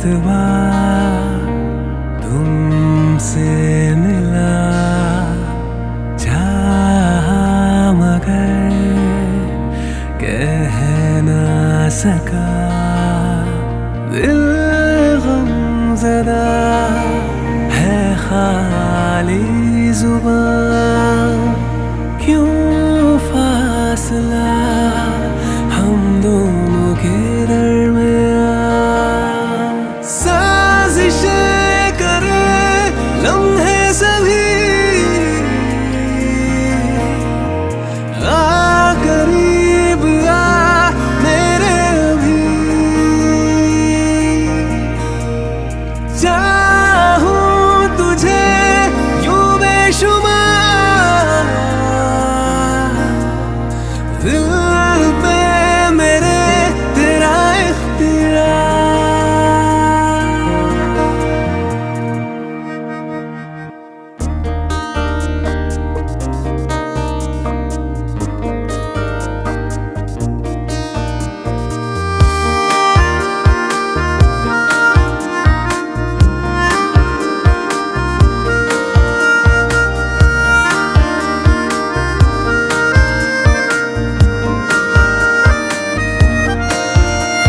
एतबार तुमसे मिला, चाहा मगर कह ना सका। दिल गमज़दा है, खाली ज़ुबान, क्यों फासला हम दोनों के दरमियान। साजिशें करे लम्हे सभी, आ करीब आ मेरे अभी। चाहूं तुझे यूं बेशुमार, दिल पे मेरे तेरा इख्तियार।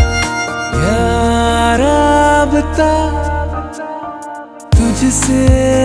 तुझसे